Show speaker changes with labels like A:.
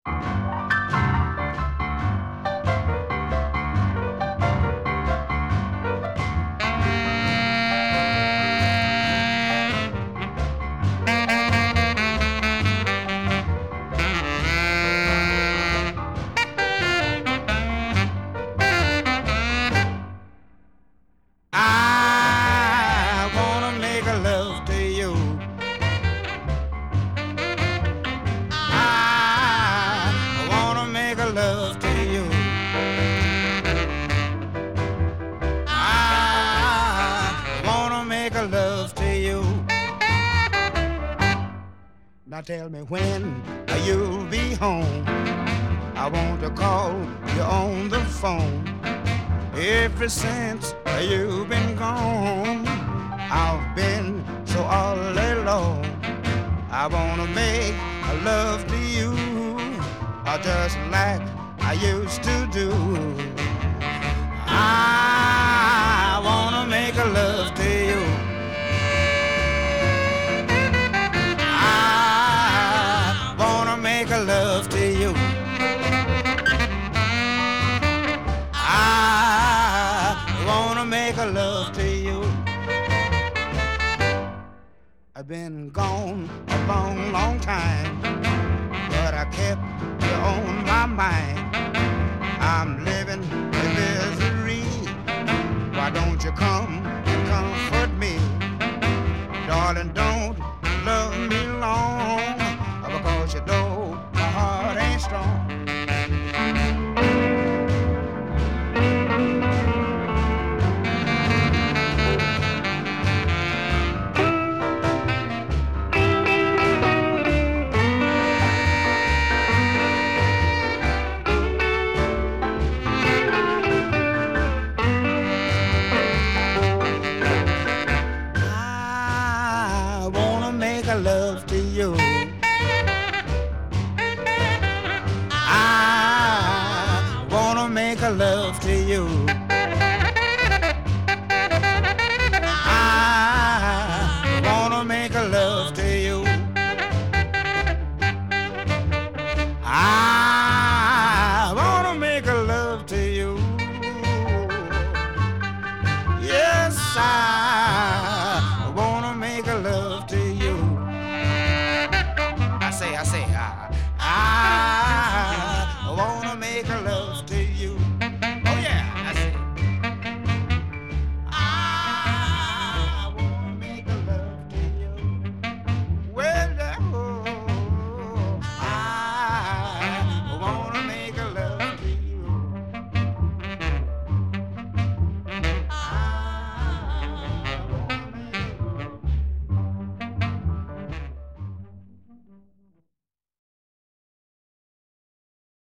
A: I wanna make a love to you. I wanna make a love to you. I wanna make a love to you. Now tell me when you'll be home. I want to call you on the phone. Ever since you've been gone, I've been so all alone. I wanna make a love to you, just like I used to do. I wanna make a love to you. I wanna make a love to you. I wanna make a love to you. I've been gone a long, long time, but I kept you on my mind. I'm living in misery. Why don't you come and comfort me? Darling, don't love me long.